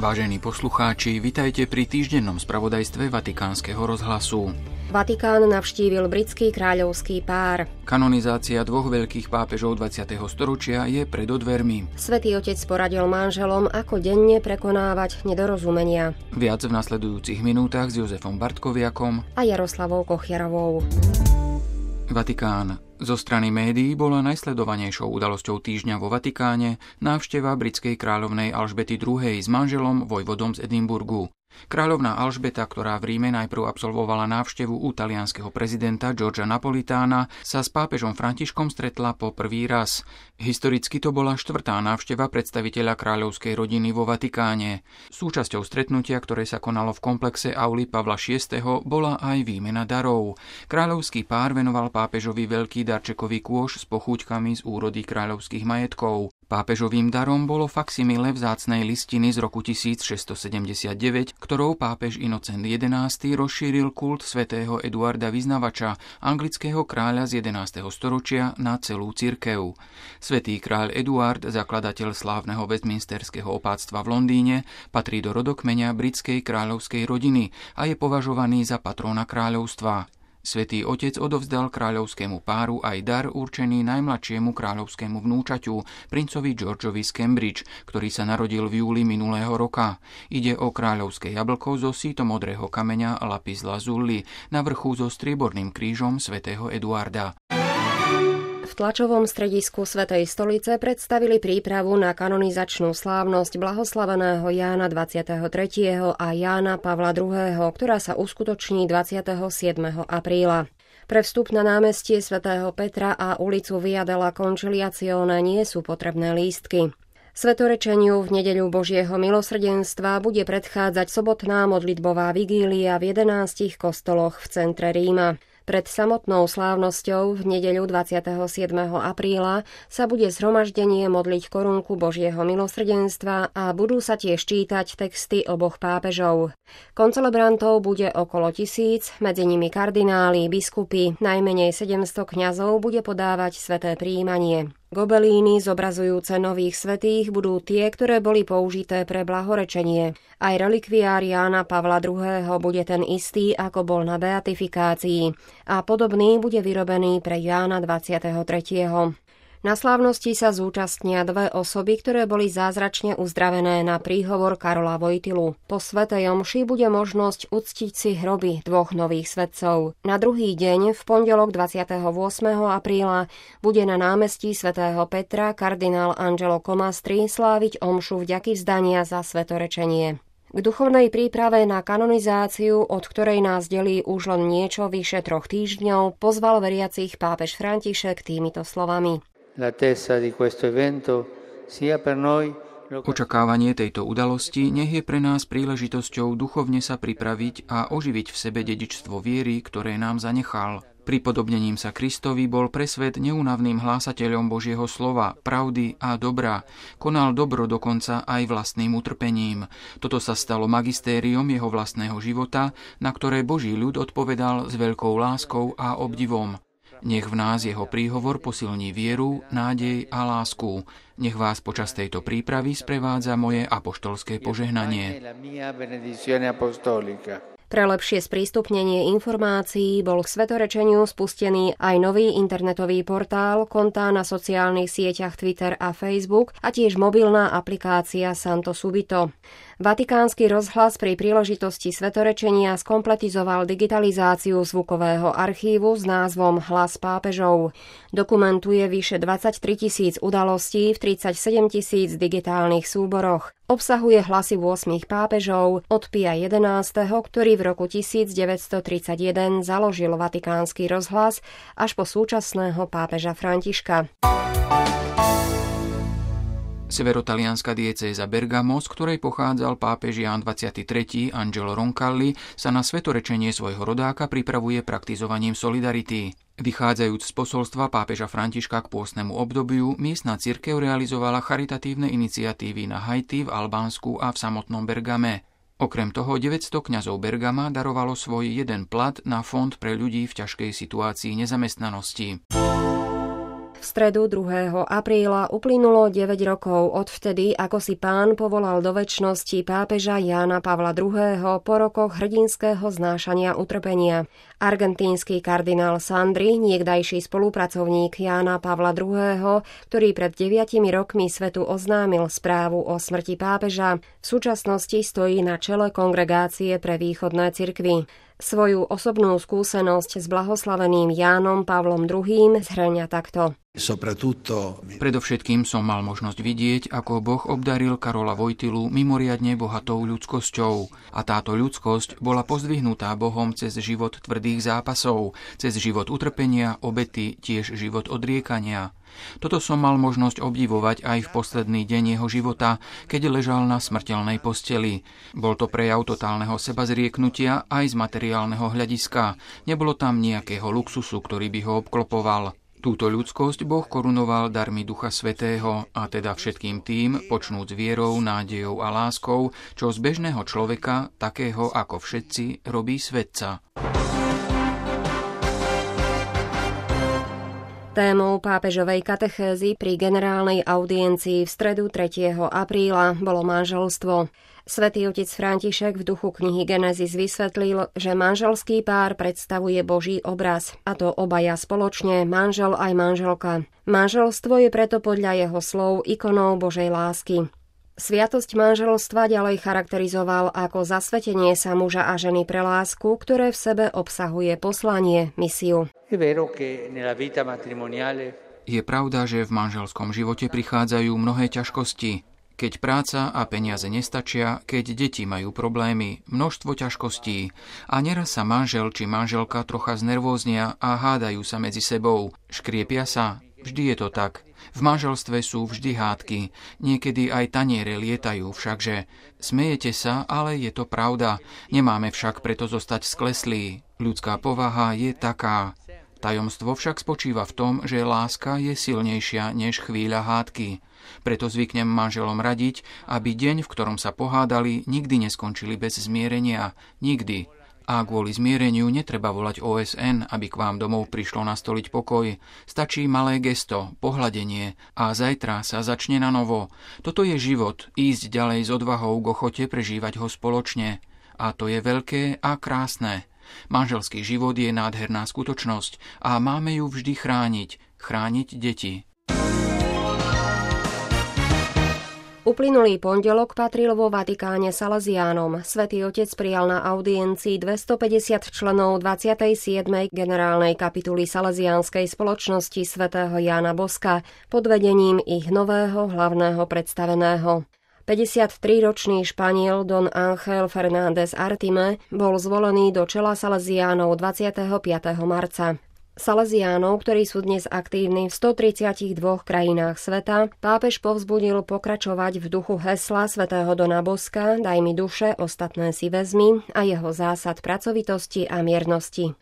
Vážení poslucháči, vitajte pri týždennom spravodajstve Vatikánskeho rozhlasu. Vatikán navštívil britský kráľovský pár. Kanonizácia dvoch veľkých pápežov 20. storočia je pred dvermi. Svätý Otec poradil manželom, ako denne prekonávať nedorozumenia. Viac v nasledujúcich minútach s Jozefom Bartkoviakom a Jaroslavou Kochiarovou. Vatikán. Zo strany médií bola najsledovanejšou udalosťou týždňa vo Vatikáne návšteva britskej kráľovnej Alžbety II. S manželom vojvodom z Edinburgu. Kráľovná Alžbeta, ktorá v Ríme najprv absolvovala návštevu u talianskeho prezidenta Giorgia Napolitána, sa s pápežom Františkom stretla po prvý raz. Historicky to bola štvrtá návšteva predstaviteľa kráľovskej rodiny vo Vatikáne. Súčasťou stretnutia, ktoré sa konalo v komplexe Auly Pavla VI., bola aj výmena darov. Kráľovský pár venoval pápežovi veľký darčekový kôš s pochúťkami z úrody kráľovských majetkov. Pápežovým darom bolo faksimile vzácnej listiny z roku 1679, ktorou pápež Inocent XI rozšíril kult svätého Eduarda Vyznavača, anglického kráľa z 11. storočia, na celú cirkev. Svätý kráľ Eduard, zakladateľ slávneho westminsterského opáctva v Londýne, patrí do rodokmeňa britskej kráľovskej rodiny a je považovaný za patróna kráľovstva. Svätý Otec odovzdal kráľovskému páru aj dar určený najmladšiemu kráľovskému vnúčaťu, princovi Georgeovi z Cambridge, ktorý sa narodil v júli minulého roka. Ide o kráľovské jablko zo sítomodrého kameňa lapis lazuli na vrchu so strieborným krížom svätého Eduarda. V tlačovom stredisku Svätej stolice predstavili prípravu na kanonizačnú slávnosť blahoslaveného Jána 23. a Jána Pavla II., ktorá sa uskutoční 27. apríla. Pre vstup na námestie svätého Petra a ulicu Via della Conciliazione nie sú potrebné lístky. Svetorečeniu v nedeľu Božieho milosrdenstva bude predchádzať sobotná modlitbová vigília v 11 kostoloch v centre Ríma. Pred samotnou slávnosťou v nedeľu 27. apríla sa bude zhromaždenie modliť korunku Božieho milosrdenstva a budú sa tiež čítať texty oboch pápežov. Koncelebrantov bude okolo 1000, medzi nimi kardináli, biskupy, najmenej 700 kňazov bude podávať sväté prijímanie. Gobelíny zobrazujúce nových svätých budú tie, ktoré boli použité pre blahorečenie. Aj relikviár Jána Pavla II. Bude ten istý, ako bol na beatifikácii, a podobný bude vyrobený pre Jána 23. Na slávnosti sa zúčastnia dve osoby, ktoré boli zázračne uzdravené na príhovor Karola Vojtilu. Po svätej omši bude možnosť uctiť si hroby dvoch nových svätcov. Na druhý deň, v pondelok 28. apríla, bude na námestí svätého Petra kardinál Angelo Comastri sláviť omšu vďaky vzdania za svetorečenie. K duchovnej príprave na kanonizáciu, od ktorej nás delí už len niečo vyše 3 týždňov, pozval veriacich pápež František týmito slovami. Očakávanie tejto udalosti nech je pre nás príležitosťou duchovne sa pripraviť a oživiť v sebe dedičstvo viery, ktoré nám zanechal. Pripodobnením sa Kristovi bol pre svet neúnavným hlásateľom Božieho slova, pravdy a dobra. Konal dobro dokonca aj vlastným utrpením. Toto sa stalo magistériom jeho vlastného života, na ktoré Boží ľud odpovedal s veľkou láskou a obdivom. Nech v nás jeho príhovor posilní vieru, nádej a lásku. Nech vás počas tejto prípravy sprevádza moje apoštolské požehnanie. Pre lepšie sprístupnenie informácií bol k svetorečeniu spustený aj nový internetový portál, kontá na sociálnych sieťach Twitter a Facebook a tiež mobilná aplikácia Santo Subito. Vatikánsky rozhlas pri príležitosti svetorečenia skompletizoval digitalizáciu zvukového archívu s názvom Hlas pápežov. Dokumentuje vyše 23 000 udalostí v 37 000 digitálnych súboroch. Obsahuje hlasy 8 pápežov od Pia XI., ktorý v roku 1931 založil Vatikánsky rozhlas, až po súčasného pápeža Františka. Severotalianska diecéza Bergamo, z ktorej pochádzal pápež Ján 23. Angelo Roncalli, sa na svetorečenie svojho rodáka pripravuje praktizovaním solidarity. Vychádzajúc z posolstva pápeža Františka k pôstnemu obdobiu, miestna cirkev realizovala charitatívne iniciatívy na Haiti, v Albánsku a v samotnom Bergame. Okrem toho 900 kňazov Bergama darovalo svoj jeden plat na fond pre ľudí v ťažkej situácii nezamestnanosti. V stredu 2. apríla uplynulo 9 rokov odvtedy, ako si Pán povolal do večnosti pápeža Jána Pavla II. Po rokoch hrdinského znášania utrpenia. Argentínsky kardinál Sandri, niekdajší spolupracovník Jána Pavla II., ktorý pred 9 rokmi svetu oznámil správu o smrti pápeža, v súčasnosti stojí na čele kongregácie pre východné cirkvy. Svoju osobnú skúsenosť s blahoslaveným Jánom Pavlom II. Zhrňa takto. Predovšetkým som mal možnosť vidieť, ako Boh obdaril Karola Wojtylu mimoriadne bohatou ľudskosťou. A táto ľudskosť bola pozdvihnutá Bohom cez život tvrdých zápasov, cez život utrpenia, obety, tiež život odriekania. Toto som mal možnosť obdivovať aj v posledný deň jeho života, keď ležal na smrteľnej posteli. Bol to prejav totálneho sebazrieknutia aj z materiálneho hľadiska. Nebolo tam nejakého luxusu, ktorý by ho obklopoval. Túto ľudskosť Boh korunoval darmi Ducha Svätého, a teda všetkým tým, počnúc vierou, nádejou a láskou, čo z bežného človeka, takého ako všetci, robí svetca. Témou pápežovej katechézy pri generálnej audiencii v stredu 3. apríla bolo manželstvo. Svätý otec František v duchu knihy Genesis vysvetlil, že manželský pár predstavuje Boží obraz, a to obaja spoločne, manžel aj manželka. Manželstvo je preto podľa jeho slov ikonou Božej lásky. Sviatosť manželstva ďalej charakterizoval ako zasvetenie sa muža a ženy pre lásku, ktoré v sebe obsahuje poslanie, misiu. Je pravda, že v manželskom živote prichádzajú mnohé ťažkosti. Keď práca a peniaze nestačia, keď deti majú problémy, množstvo ťažkostí a neraz sa manžel či manželka trocha znervóznia a hádajú sa medzi sebou, škriepia sa. Vždy je to tak. V manželstve sú vždy hádky. Niekedy aj taniere lietajú, všakže. Smejete sa, ale je to pravda. Nemáme však preto zostať skleslí. Ľudská povaha je taká. Tajomstvo však spočíva v tom, že láska je silnejšia než chvíľa hádky. Preto zvyknem manželom radiť, aby deň, v ktorom sa pohádali, nikdy neskončili bez zmierenia. Nikdy. A kvôli zmiereniu netreba volať OSN, aby k vám domov prišlo nastoliť pokoj. Stačí malé gesto, pohľadenie a zajtra sa začne na novo. Toto je život, ísť ďalej s odvahou k ochote prežívať ho spoločne. A to je veľké a krásne. Manželský život je nádherná skutočnosť a máme ju vždy chrániť deti. Uplynulý pondelok patril vo Vatikáne Salesiánom. Svätý otec prijal na audiencii 250 členov 27. generálnej kapituly Salesiánskej spoločnosti svätého Jána Boska pod vedením ich nového hlavného predstaveného. 53-ročný Španiel Don Ángel Fernández Artime bol zvolený do čela Salesiánov 25. marca. Salesiánov, ktorí sú dnes aktívni v 132 krajinách sveta, pápež povzbudil pokračovať v duchu hesla svätého Dona Boska Daj mi duše, ostatné si vezmi a jeho zásad pracovitosti a miernosti.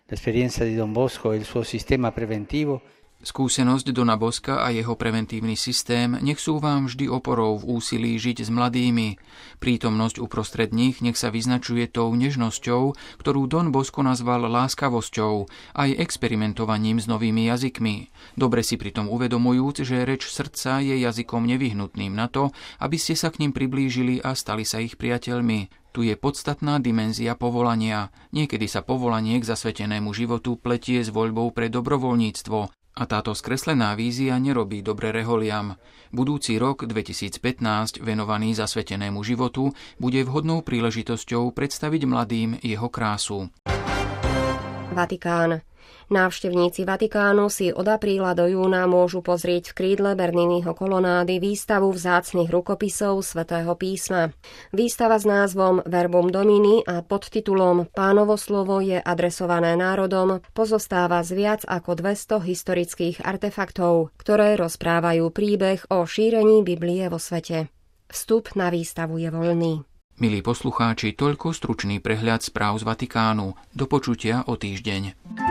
Skúsenosť Dona Boska a jeho preventívny systém nech sú vám vždy oporou v úsilí žiť s mladými. Prítomnosť uprostred nich nech sa vyznačuje tou nežnosťou, ktorú Don Bosco nazval láskavosťou, aj experimentovaním s novými jazykmi. Dobre si pritom uvedomujúc, že reč srdca je jazykom nevyhnutným na to, aby ste sa k ním priblížili a stali sa ich priateľmi. Tu je podstatná dimenzia povolania. Niekedy sa povolanie k zasvetenému životu pletie s voľbou pre dobrovoľníctvo. A táto skreslená vízia nerobí dobre reholiam. Budúci rok 2015, venovaný zasvetenému životu, bude vhodnou príležitosťou predstaviť mladým jeho krásu. Vatikán. Návštevníci Vatikánu si od apríla do júna môžu pozrieť v krídle Berniniho kolonády výstavu vzácnych rukopisov Svätého písma. Výstava s názvom Verbum Domini a podtitulom Pánovo slovo je adresované národom pozostáva z viac ako 200 historických artefaktov, ktoré rozprávajú príbeh o šírení Biblie vo svete. Vstup na výstavu je voľný. Milí poslucháči, toľko stručný prehľad správ z Vatikánu. Do počutia o týždeň.